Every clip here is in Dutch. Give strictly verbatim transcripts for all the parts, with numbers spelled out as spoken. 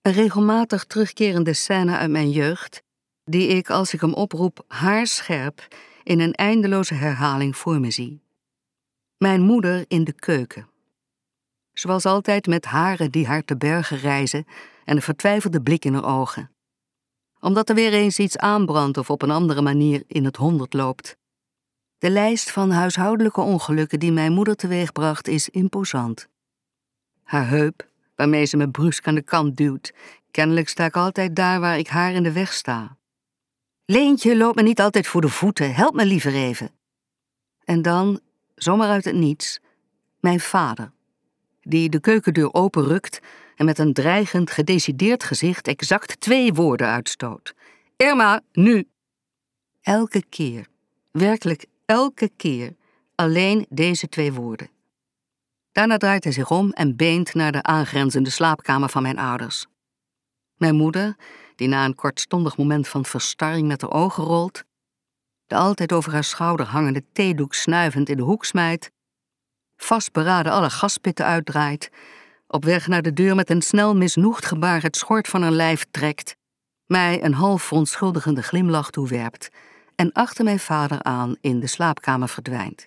Een regelmatig terugkerende scène uit mijn jeugd, die ik, als ik hem oproep, haarscherp in een eindeloze herhaling voor me zie. Mijn moeder in de keuken. Zoals altijd met haren die haar te bergen rijzen en een vertwijfelde blik in haar ogen. Omdat er weer eens iets aanbrandt of op een andere manier in het honderd loopt. De lijst van huishoudelijke ongelukken die mijn moeder teweegbracht is imposant. Haar heup, waarmee ze me brusk aan de kant duwt. Kennelijk sta ik altijd daar waar ik haar in de weg sta. Leentje, loop me niet altijd voor de voeten, help me liever even. En dan, zomaar uit het niets, mijn vader, die de keukendeur openrukt en met een dreigend, gedecideerd gezicht exact twee woorden uitstoot. Irma, nu! Elke keer, werkelijk elke keer, alleen deze twee woorden. Daarna draait hij zich om en beent naar de aangrenzende slaapkamer van mijn ouders. Mijn moeder, die na een kortstondig moment van verstarring met haar ogen rolt, de altijd over haar schouder hangende theedoek snuivend in de hoek smijt, vastberaden alle gaspitten uitdraait, op weg naar de deur met een snel misnoegd gebaar het schort van haar lijf trekt, mij een half verontschuldigende glimlach toewerpt en achter mijn vader aan in de slaapkamer verdwijnt.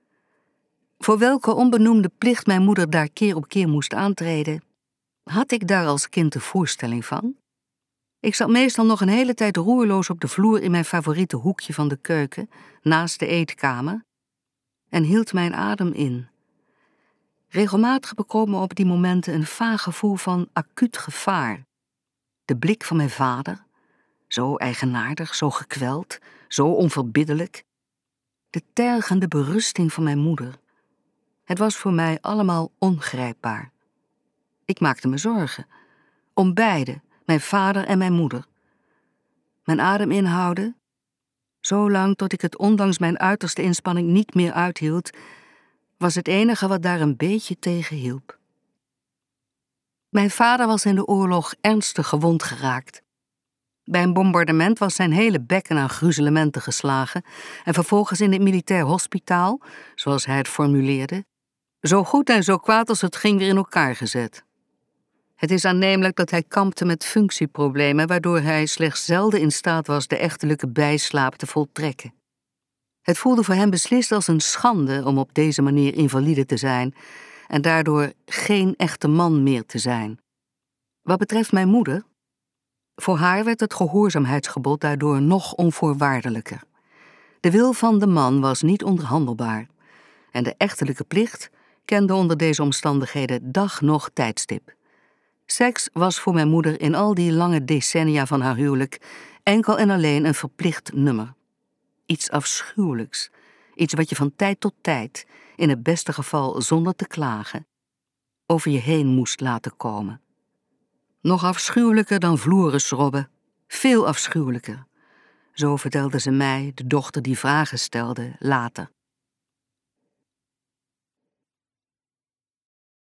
Voor welke onbenoemde plicht mijn moeder daar keer op keer moest aantreden, had ik daar als kind de voorstelling van? Ik zat meestal nog een hele tijd roerloos op de vloer in mijn favoriete hoekje van de keuken, naast de eetkamer, en hield mijn adem in. Regelmatig bekroop me op die momenten een vaag gevoel van acuut gevaar. De blik van mijn vader, zo eigenaardig, zo gekweld, zo onverbiddelijk. De tergende berusting van mijn moeder. Het was voor mij allemaal ongrijpbaar. Ik maakte me zorgen. Om beide, mijn vader en mijn moeder. Mijn adem inhouden, zolang tot ik het ondanks mijn uiterste inspanning niet meer uithield, was het enige wat daar een beetje tegen hielp. Mijn vader was in de oorlog ernstig gewond geraakt. Bij een bombardement was zijn hele bekken aan gruzelementen geslagen en vervolgens in het militair hospitaal, zoals hij het formuleerde, zo goed en zo kwaad als het ging weer in elkaar gezet. Het is aannemelijk dat hij kampte met functieproblemen, waardoor hij slechts zelden in staat was de echtelijke bijslaap te voltrekken. Het voelde voor hem beslist als een schande om op deze manier invalide te zijn en daardoor geen echte man meer te zijn. Wat betreft mijn moeder, voor haar werd het gehoorzaamheidsgebod daardoor nog onvoorwaardelijker. De wil van de man was niet onderhandelbaar en de echtelijke plicht kende onder deze omstandigheden dag noch tijdstip. Seks was voor mijn moeder in al die lange decennia van haar huwelijk enkel en alleen een verplicht nummer. Iets afschuwelijks, iets wat je van tijd tot tijd, in het beste geval zonder te klagen, over je heen moest laten komen. Nog afschuwelijker dan vloerenschrobben, veel afschuwelijker. Zo vertelde ze mij, de dochter die vragen stelde, later.